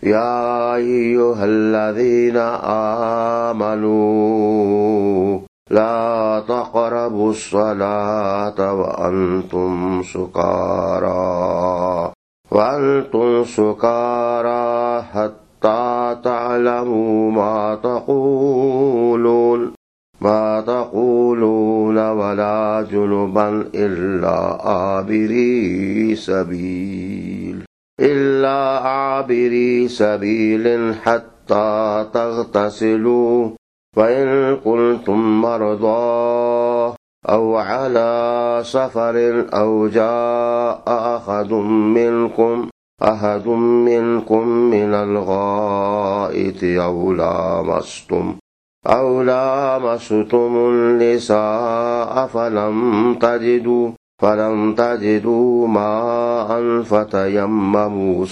يا أيها الذين آمنوا لا تقربوا الصلاة وأنتم سكارى حتى تعلموا ما تقولون ولا جنبا إلا عابري سبيل حتى تغتسلوا وإن كنتم مرضى أو على سفر أو جاء أحد منكم من الغائط أو لامستم النساء فلم تجدوا ماء فتيمموا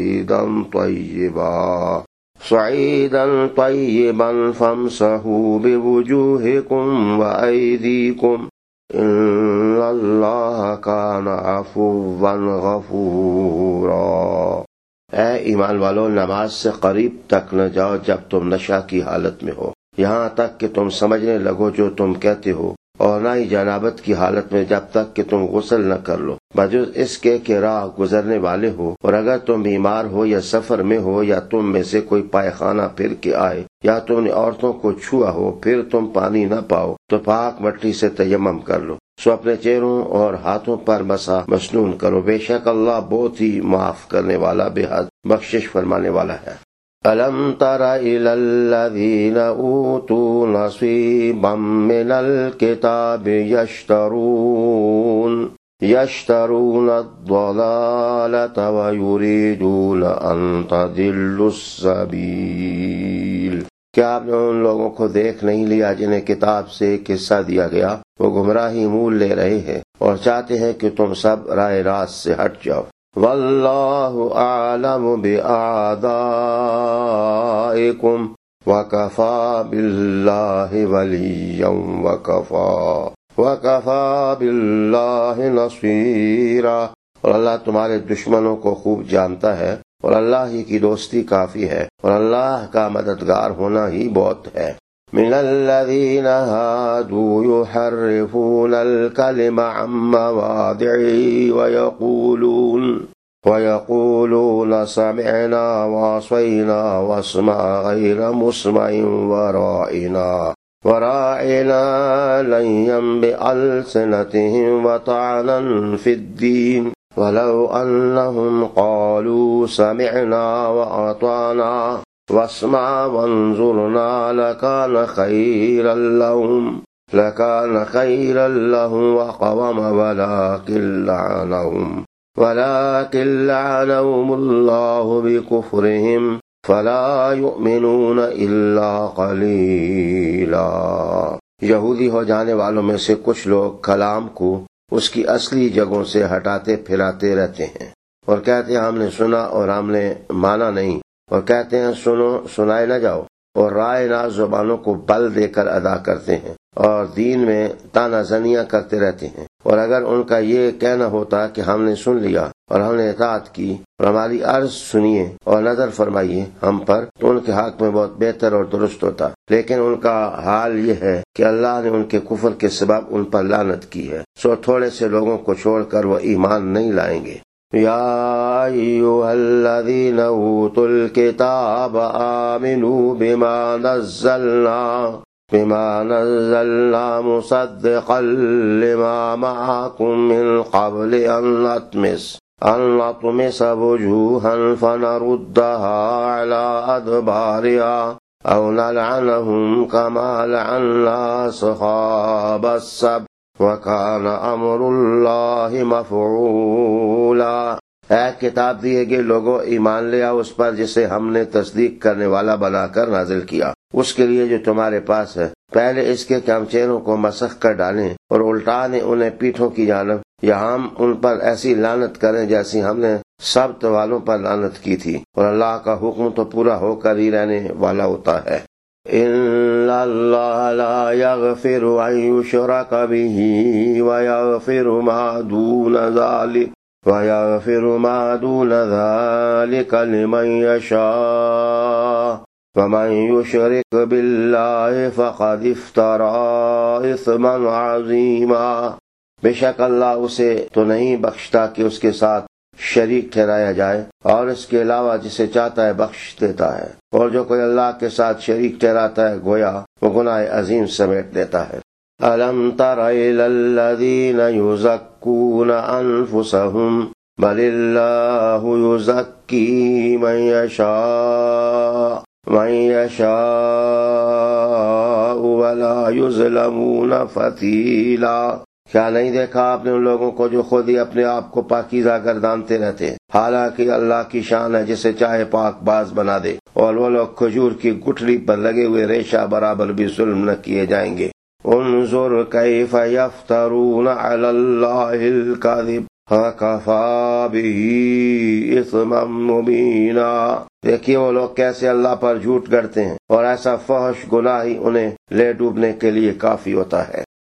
صعيدا طيبا فامسحوا بوجوهكم وأيديكم إن الله كان عفوا غفورا۔ اے ایمان والو، نماز سے قریب تک نہ جاؤ جب تم نشہ کی حالت میں ہو، یہاں تک کہ تم سمجھنے لگو جو تم کہتے ہو، اور نہ ہی جنابت کی حالت میں جب تک کہ تم غسل نہ کر لو، بجز اس کے کہ راہ گزرنے والے ہو، اور اگر تم بیمار ہو یا سفر میں ہو یا تم میں سے کوئی پائخانہ پھر کے آئے یا تم نے عورتوں کو چھوا ہو، پھر تم پانی نہ پاؤ تو پاک مٹی سے تیمم کر لو، سو اپنے چہروں اور ہاتھوں پر مسح مسنون کرو، بے شک اللہ بہت ہی معاف کرنے والا، بے حد بخشش فرمانے والا ہے۔ أَلَمْ تَرَ إِلَى الَّذِينَ أُوتُوا نَصِيبًا مِنَ الْكِتَابِ يَشْتَرُونَ الضَّلَالَةَ وَيُرِيدُونَ أَن تَضِلُّوا السَّبِيلَ۔ کیا آپ نے ان لوگوں کو دیکھ نہیں لیا جنہیں کتاب سے ایک حصہ دیا گیا، وہ گمراہی مول لے رہے ہیں اور چاہتے ہیں کہ تم سب راہ راست سے ہٹ جاؤ۔ واللہ اعلم بأعدائکم وکفی باللہ ولیا وکفی باللہ نصیرا، اور اللہ تمہارے دشمنوں کو خوب جانتا ہے اور اللہ ہی کی دوستی کافی ہے، اور اللہ کا مددگار ہونا ہی بہت ہے۔ من الذین ہادوا یحرفون الکلم عن مواضعہ ویقولون سمعنا وعصینا واسمع غیر مسمع وراعنا لیا بألسنتهم وطعنا فی الدین ولو انہم قالوا سمعنا وأطعنا واسمع وانظرنا لكان خيرا لهم وقوم ولكن لعنهم الله بكفرهم فلا يؤمنون إلا قليلا۔ یہودی ہو جانے والوں میں سے کچھ لوگ کلام کو اس کی اصلی جگہوں سے ہٹاتے پھراتے رہتے ہیں اور کہتے ہیں ہم نے سنا اور ہم نے مانا نہیں، اور کہتے ہیں سنو سنائے نہ جاؤ، اور رائے ناز زبانوں کو بل دے کر ادا کرتے ہیں اور دین میں تانا زنیاں کرتے رہتے ہیں۔ اور اگر ان کا یہ کہنا ہوتا کہ ہم نے سن لیا اور ہم نے اطاعت کی اور ہماری عرض سنیے اور نظر فرمائیے ہم پر، تو ان کے حق میں بہت بہتر اور درست ہوتا، لیکن ان کا حال یہ ہے کہ اللہ نے ان کے کفر کے سبب ان پر لعنت کی ہے، سو تھوڑے سے لوگوں کو چھوڑ کر وہ ایمان نہیں لائیں گے۔ یا ایھا الذین اوتوا الکتاب آمنوا بما نزلنا مصدقا لما معکم من قبل ان نطمس وجوها فنردها على ادبارها او نلعنهم كما لعنا اصحاب السبت وَكَانَ أَمْرُ اللَّهِ مَفْعُولًا۔ اے کتاب دیے گئے لوگوں، ایمان لے آؤ اس پر جسے ہم نے تصدیق کرنے والا بنا کر نازل کیا، اس کے لیے جو تمہارے پاس ہے، پہلے اس کے کہ ہم چہروں کو مسخ کر ڈالیں اور الٹا دیں انہیں پیٹھوں کی جانب، یا ہم ان پر ایسی لعنت کریں جیسی ہم نے سبت والوں پر لعنت کی تھی، اور اللہ کا حکم تو پورا ہو کر ہی رہنے والا ہوتا ہے۔ ان اللہ لا یغفر ان یشرک بہ ویغفر ما دون ذلک وَيَغْفِرُ مَا دُونَ ذَلِكَ لِمَن يَشَاءُ وَمَن يُشْرِكْ بِاللَّهِ فَقَدِ افْتَرَىٰ إِثْمًا عَظِيمًا۔ بے شک اللہ اسے تو نہیں بخشتا کہ اس کے ساتھ شریک ٹھہرایا جائے، اور اس کے علاوہ جسے چاہتا ہے بخش دیتا ہے، اور جو کوئی اللہ کے ساتھ شریک ٹھہراتا ہے گویا وہ گناہ عظیم سمیٹ دیتا ہے۔ أَلَمْ تَرَ إِلَى الَّذِينَ يُزَكُّونَ أَنفُسَهُمْ بَلِ اللَّهُ يُزَكِّي مَن يَشَاءُ وَلَا يُظْلَمُونَ فَتِيلًا۔ کیا نہیں دیکھا آپ نے ان لوگوں کو جو خود ہی اپنے آپ کو پاکیزہ گردانتے رہتے ہیں، حالانکہ اللہ کی شان ہے جسے چاہے پاک باز بنا دے، اور وہ لوگ کھجور کی گٹھلی پر لگے ہوئے ریشہ برابر بھی ظلم نہ کیے جائیں گے۔ انظر کیف یفترون علی اللہ الکذب وکفی بہ اثما مبینا۔ دیکھیے وہ لوگ کیسے اللہ پر جھوٹ گڑھتے ہیں، اور ایسا فحش گناہ ہی انہیں لے ڈوبنے کے لیے کافی ہوتا ہے۔